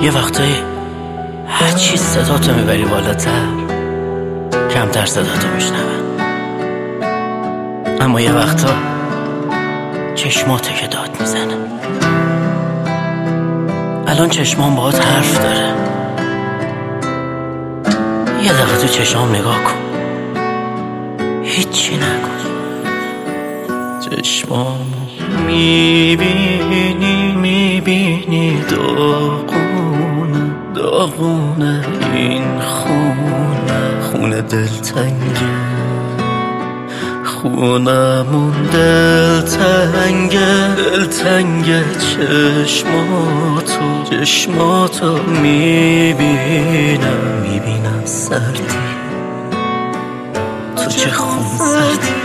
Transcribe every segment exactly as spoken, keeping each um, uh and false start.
یه وقتایی هرچی صداتو میبری بالاتر کمتر صداتو میشنون، اما یه وقتا چشماته که داد میزنه. الان چشمام باهات حرف داره، یه دقیقه تو چشمام نگاه کن، هیچی نگو. چشمامو میبینی میبینی داغونه داغونه این خونه، خونه دلتنگه خونمون دلتنگه دلتنگه. چشماتو چشماتو میبینم میبینم سردی، تو چه خون سردی.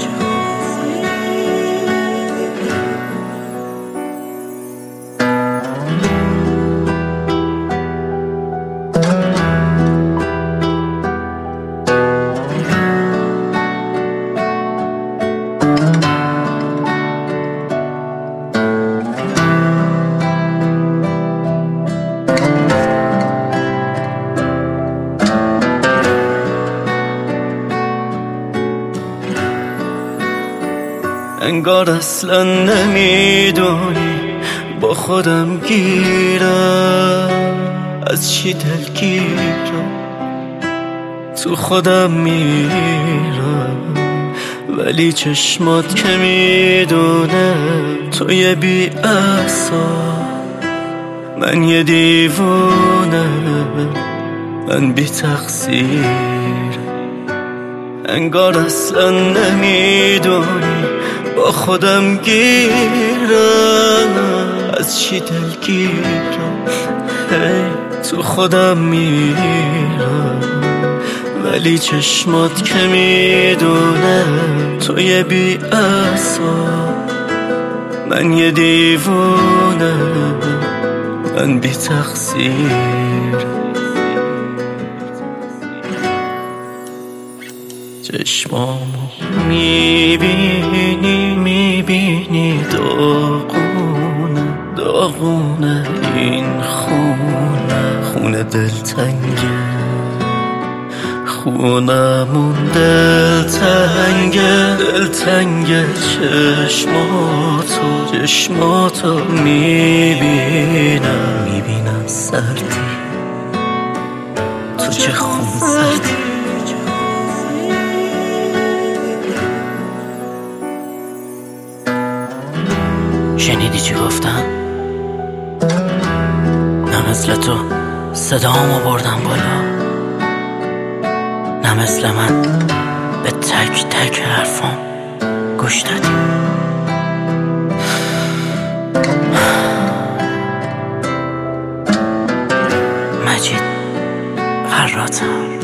انگار اصلا نمیدونی با خودم گیرم، از چی دلگیرم تو خودم میرم، ولی چشمات که میدونه تو یه بی اعصاب، من یه دیوونه، من بی تقصیر. انگار اصلا نمیدونی با خودم گیرم، از چی دلگیرم هی تو خودم میرم، ولی چشمات که میدونه تو یه بی اعصاب، من یه دیوونه، من بی تقصیر. چشمامو میبینی میبینی داغونه داغونه این خونه، خونه دلتنگه خونمون دلتنگه دلتنگه. چشماتو چشماتو میبینم میبینم سردی، تو چه خون سردی. شنیدی چی گفتم؟ نه مثل تو صدامو بردم بالا، نه مثل من به تک تک حرفام گوش دادی. مجید خراطم.